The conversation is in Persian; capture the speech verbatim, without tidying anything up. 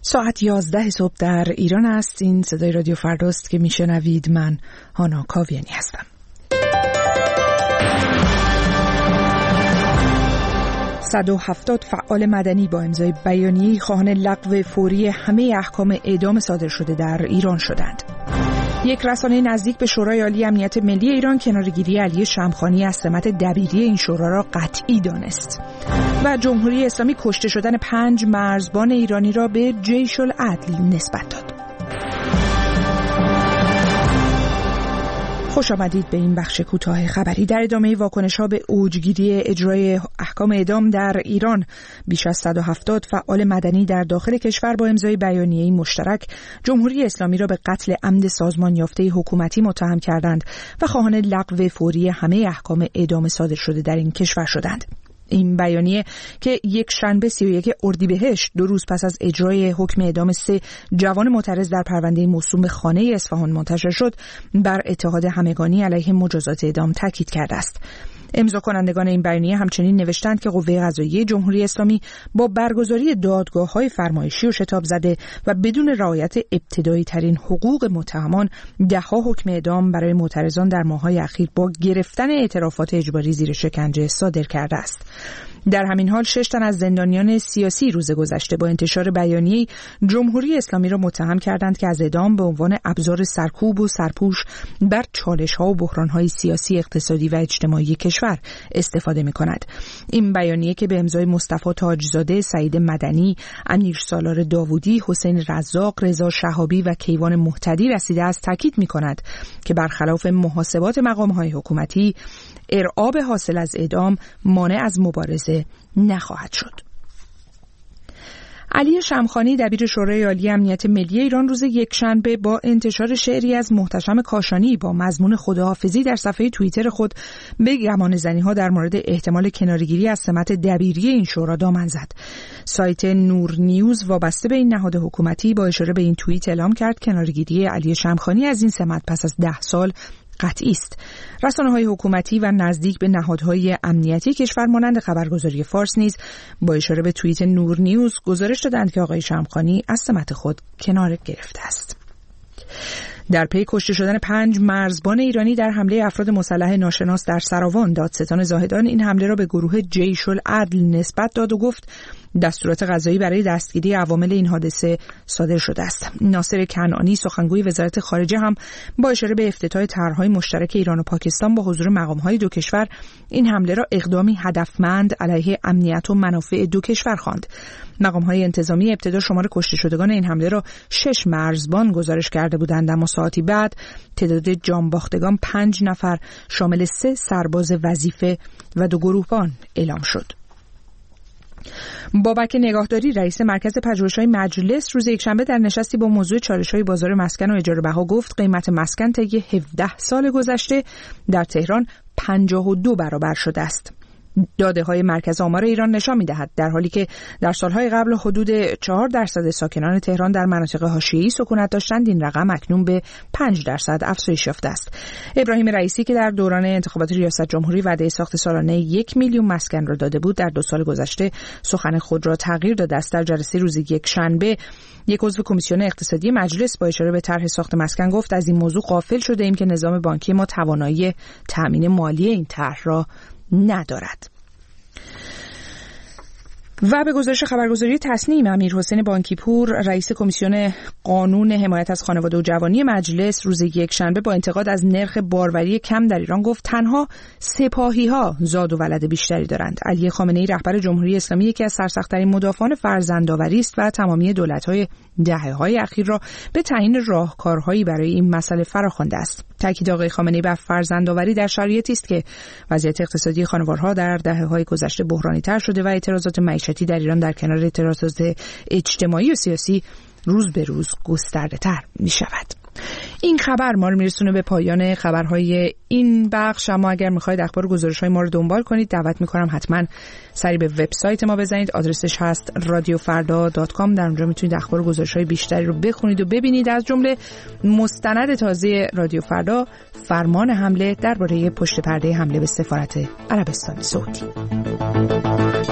ساعت یازده صبح در ایران است. این صدای رادیو فرداست که میشنوید. من هانا کاویانی هستم. صد و هفتاد فعال مدنی با امضای بیانیه‌ای خواهان لغو فوری همه احکام اعدام صادر شده در ایران شدند. یک رسانه نزدیک به شورای عالی امنیت ملی ایران کناره‌گیری علی شمخانی از سمت دبیری این شورا را قطعی دانست. و جمهوری اسلامی کشته شدن پنج مرزبان ایرانی را به جیش العدل نسبت داد. خوش آمدید به این بخش کوتاه خبری. در ادامه واکنش‌ها به اوجگیری اجرای احکام اعدام در ایران، بیش از صد و هفتاد فعال مدنی در داخل کشور با امضای بیانیه‌ای مشترک جمهوری اسلامی را به قتل عمد سازمان یافته حکومتی متهم کردند و خواهان لغو فوری همه احکام اعدام صادر شده در این کشور شدند. این بیانیه که یک شنبه سی و یک اردیبهشت دو روز پس از اجرای حکم اعدام سه جوان معترض در پرونده موسوم به خانه اصفهان منتشر شد، بر اتحاد همگانی علیه مجازات اعدام تاکید کرده است. امضا کنندگان این بیانیه همچنین نوشتند که قوه قضاییه جمهوری اسلامی با برگزاری دادگاه‌های فرمایشی و شتاب زده و بدون رعایت ابتدایی ترین حقوق متهمان ده‌ها حکم اعدام برای معترضان در ماه‌های اخیر با گرفتن اعترافات اجباری زیر شکنجه صادر کرده است. در همین حال شش تن از زندانیان سیاسی روز گذشته با انتشار بیانیه‌ای جمهوری اسلامی را متهم کردند که از اعدام به عنوان ابزار سرکوب و سرپوش بر چالش‌ها و بحران‌های سیاسی، اقتصادی و اجتماعی کشور استفاده می‌کند. این بیانیه که به امضای مصطفی تاجزاده، سعید مدنی، امیر سالار داوودی، حسین رزاق، رضا شهابی و کیوان مهتدی رسیده است، تاکید می‌کند که برخلاف محاسبات مقام‌های حکومتی، ارعاب حاصل از اعدام مانع از مبارزه نخواهد شد. علی شمخانی دبیر شورای عالی امنیت ملی ایران روز یکشنبه با انتشار شعری از محتشم کاشانی با مضمون خداحافظی در صفحه توییتر خود به گمانه‌زنی‌ها در مورد احتمال کناره‌گیری از سمت دبیری این شورا دامن زد. سایت نور نیوز وابسته به این نهاد حکومتی با اشاره به این توییت اعلام کرد کناره‌گیری علی شمخانی از این سمت پس از ده سال قطعی است. رسانه‌های حکومتی و نزدیک به نهادهای امنیتی کشور مانند خبرگزاری فارس نیز با اشاره به توییت نور نیوز گزارش دادند که آقای شمخانی از سمت خود کنار گرفته است. در پی کشته شدن پنج مرزبان ایرانی در حمله افراد مسلح ناشناس در سراوان، دادستان زاهدان این حمله را به گروه جیش العدل نسبت داد و گفت دستورات قضایی برای دستگیری عوامل این حادثه صادر شده است. ناصر کنعانی سخنگوی وزارت خارجه هم با اشاره به افتتاح طرح‌های مشترک ایران و پاکستان با حضور مقام‌های دو کشور این حمله را اقدامی هدفمند علیه امنیت و منافع دو کشور خواند. مقام‌های انتظامی ابتدا شمار کشته شدگان این حمله را شش مرزبان گزارش کرده بودند، اما ساعتی بعد تعداد جانباختگان پنج نفر شامل سه سرباز وظیفه و دو گروهبان اعلام شد. بابک نگاهداری رئیس مرکز پژوهش‌های مجلس روز یکشنبه در نشستی با موضوع چالش‌های بازار مسکن و اجاره بها گفت قیمت مسکن طی هفده سال گذشته در تهران پنجاه و دو برابر شده است. داده‌های مرکز آمار ایران نشان می‌دهد در حالی که در سال‌های قبل حدود چهار درصد ساکنان تهران در مناطق حاشیه‌ای سکونت داشتند، این رقم اکنون به پنج درصد افزایش یافته است. ابراهیم رئیسی که در دوران انتخابات ریاست جمهوری وعده ساخت سالانه یک میلیون مسکن را داده بود، در دو سال گذشته سخن خود را تغییر داده است. در جلسه روز یکشنبه یک عضو کمیسیون اقتصادی مجلس با اشاره به طرح ساخت مسکن گفت از این موضوع غافل شده ایم که نظام بانکی ما توانایی تأمین مالی این طرح را ندارد. و به گزارش خبرگزاری تصنیم، امیر حسین بانکیپور رئیس کمیسیون قانون حمایت از خانواده و جوانی مجلس روز یکشنبه با انتقاد از نرخ باروری کم در ایران گفت تنها سپاهی‌ها زاد و ولد بیشتری دارند. علی خامنه‌ای رهبر جمهوری اسلامی یکی از سرسخت‌ترین مدافعان فرزندآوری است و تمامی دولت‌های دهه‌های اخیر را به تعیین راهکارهایی برای این مسئله فراخوانده است. تاکید آقای خامنه‌ای بر فرزندآوری در شرایطی است که وضعیت اقتصادی خانوارها در دهه‌های گذشته بحرانی‌تر شده و اعتراضات معیشتی در ایران در کنار اعتراضات اجتماعی و سیاسی روز به روز گسترده‌تر می‌شود. این خبر ما رو میرسونه به پایان خبرهای این بخش. اما اگر میخواید اخبار و گزارش‌های ما رو دنبال کنید، دعوت میکنم حتما سری به وبسایت ما بزنید. آدرسش هست رادیو فردا دات کام. در اونجا میتونید اخبار و گزارش‌های بیشتری رو بخونید و ببینید، از جمله مستند تازه رادیو فردا، فرمان حمله درباره پشت پرده حمله به سفارت عربستان سعودی.